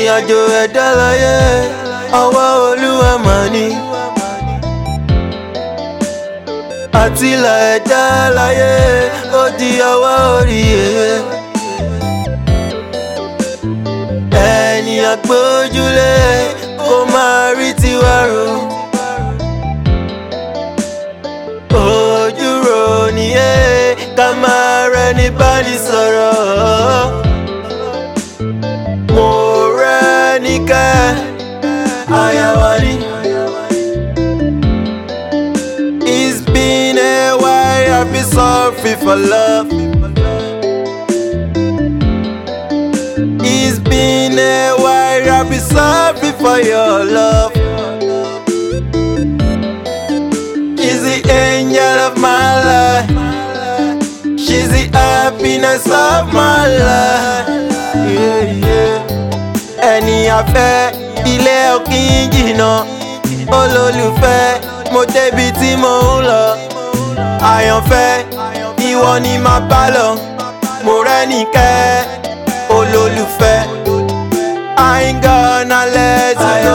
àjò ẹ̀dá láyé ọwọ́ Olúwa mà ní. Àtìlà ẹ̀dá láyé ó di ọwọ́ orí ẹ̀. Ẹni àgbójúlé kó máa rí tiwa rò. Ojú rò nìyẹn ká máa rẹni bá ní sọ̀rọ̀. Mo rẹ́ni kẹ́ àyàwó ni. It's been a while I've been suffering for love. It's been a while I've been suffering for your love. She's the angel of my life. She's the happiness of my life. Yeah, yeah. Ẹni afẹ́ ilé òkì jìnnà. Olólùfẹ́ mo débi tí mo ń lọ. Àyànfẹ́ ìwọ ni màá bá lọ. Mo rẹ́ni kẹ́ olólùfẹ́. I ain't gonna let you go.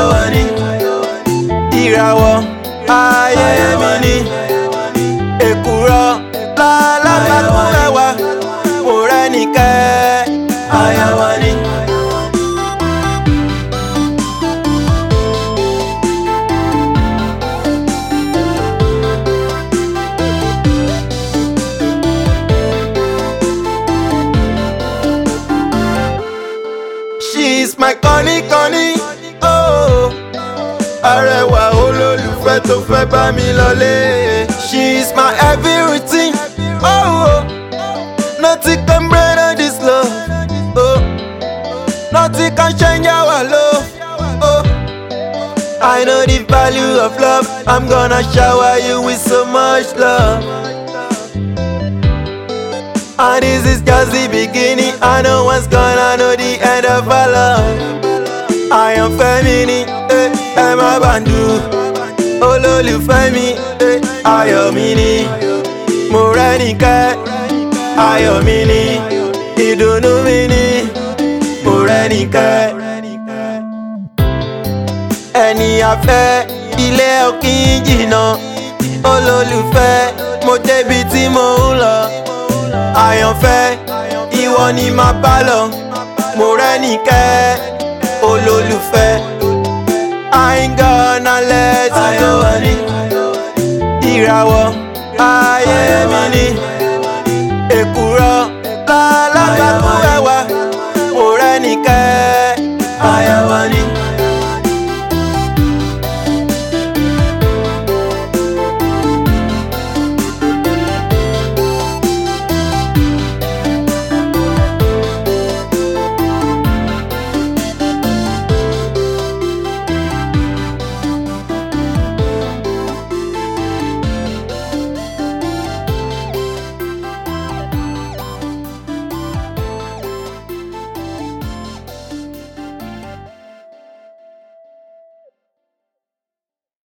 Ìràwọ̀ ayé mi ni. Èkùrọ́ lálábàkún ẹwà. Mo rẹ́ni kẹ́ àyàwó ni. She's my kọ́ni, oh. Arẹwà olólùfẹ́ tó fẹ́ bá mi lọlé. She's my everything, oh. Nothing can break this love, oh. Nothing can change our love, oh. I know the value of love. I'm gonna shower you with so much love. And this is just the beginning. I know what's gonna know the end of our love. I am feminine, I'm a bandu. Olólùfẹ́ mi, ayọ̀ mi ni. Mo rẹ́ni kẹ́, ayọ̀ mi ni. Ìdùnnú mi ni. Mo rẹ́ni kẹ́. Ẹni afẹ́ ilé òkì jìnnà. Olólùfẹ́ mo débi tí mo ń lọ. Àyànfẹ́ ìwọ ni màá bá lọ. Mo rẹ́ni kẹ́ olólùfẹ́. I ain't gonna let you go. Ìràwọ̀